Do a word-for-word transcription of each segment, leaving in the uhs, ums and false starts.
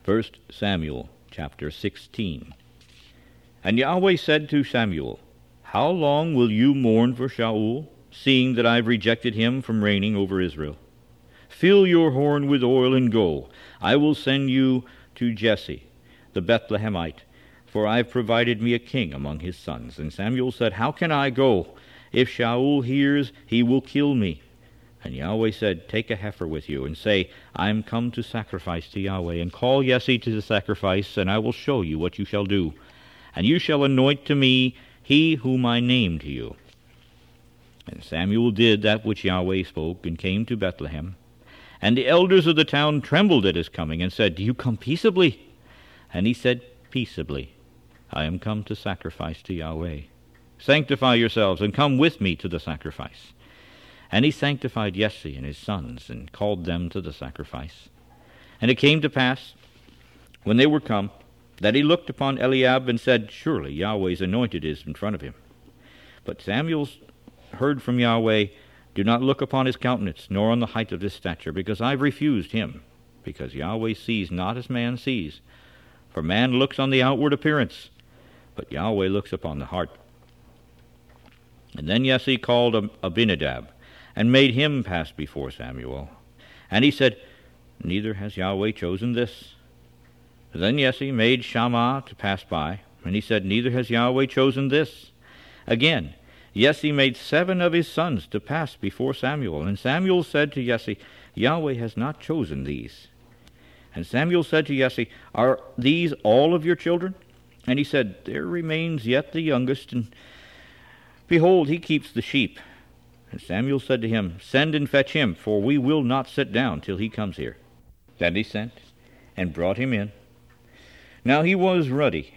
First Samuel chapter sixteen. And Yahweh said to Samuel, How long will you mourn for Shaul, seeing that I have rejected him from reigning over Israel? Fill your horn with oil and go. I will send you to Jesse, the Bethlehemite, for I have provided me a king among his sons. And Samuel said, How can I go? If Shaul hears, he will kill me. And Yahweh said, Take a heifer with you, and say, I am come to sacrifice to Yahweh, and call Jesse to the sacrifice, and I will show you what you shall do. And you shall anoint to me he whom I name to you. And Samuel did that which Yahweh spoke, and came to Bethlehem. And the elders of the town trembled at his coming, and said, Do you come peaceably? And he said, Peaceably. I am come to sacrifice to Yahweh. Sanctify yourselves, and come with me to the sacrifice. And he sanctified Jesse and his sons, and called them to the sacrifice. And it came to pass, when they were come, that he looked upon Eliab, and said, Surely Yahweh's anointed is in front of him. But Samuel heard from Yahweh, Do not look upon his countenance, nor on the height of his stature, because I have refused him, because Yahweh sees not as man sees. For man looks on the outward appearance, but Yahweh looks upon the heart. And then Jesse called Abinadab, and made him pass before Samuel. And he said, Neither has Yahweh chosen this. Then Jesse made Shammah to pass by, and he said, Neither has Yahweh chosen this. Again, Jesse made seven of his sons to pass before Samuel. And Samuel said to Jesse, Yahweh has not chosen these. And Samuel said to Jesse, Are these all of your children? And he said, There remains yet the youngest, and behold, he keeps the sheep. And Samuel said to him, Send and fetch him, for we will not sit down till he comes here. Then he sent, and brought him in. Now he was ruddy,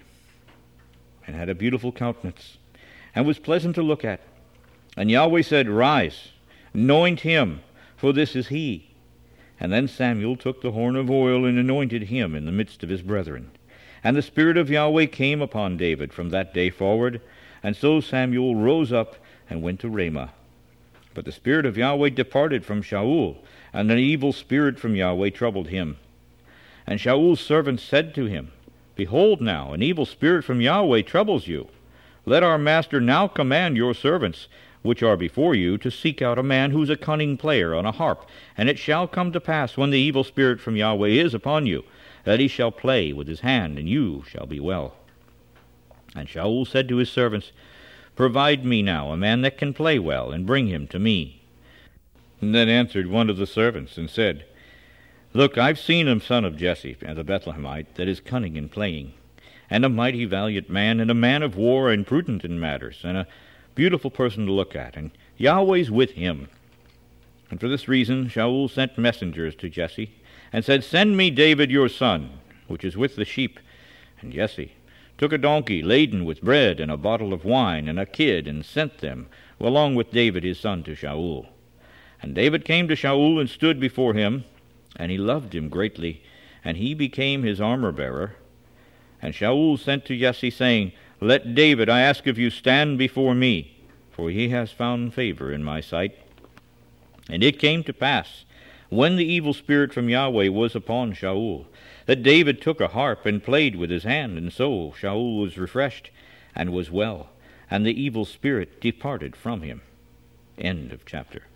and had a beautiful countenance, and was pleasant to look at. And Yahweh said, Rise, anoint him, for this is he. And then Samuel took the horn of oil, and anointed him in the midst of his brethren. And the Spirit of Yahweh came upon David from that day forward. And so Samuel rose up, and went to Ramah. But the Spirit of Yahweh departed from Shaul, and an evil spirit from Yahweh troubled him. And Shaul's servants said to him, Behold now, an evil spirit from Yahweh troubles you. Let our master now command your servants, which are before you, to seek out a man who is a cunning player on a harp. And it shall come to pass, when the evil spirit from Yahweh is upon you, that he shall play with his hand, and you shall be well. And Shaul said to his servants, Provide me now a man that can play well, and bring him to me. And then answered one of the servants, and said, Look, I've seen a son of Jesse, the Bethlehemite, that is cunning in playing, and a mighty valiant man, and a man of war, and prudent in matters, and a beautiful person to look at, and Yahweh's with him. And for this reason Shaul sent messengers to Jesse, and said, Send me David your son, which is with the sheep. And Jesse took a donkey laden with bread and a bottle of wine and a kid, and sent them, along with David his son, to Shaul. And David came to Shaul and stood before him, and he loved him greatly, and he became his armor-bearer. And Shaul sent to Jesse, saying, Let David, I ask of you, stand before me, for he has found favor in my sight. And it came to pass, when the evil spirit from Yahweh was upon Shaul, that David took a harp and played with his hand, and so Shaul was refreshed and was well, and the evil spirit departed from him. End of chapter.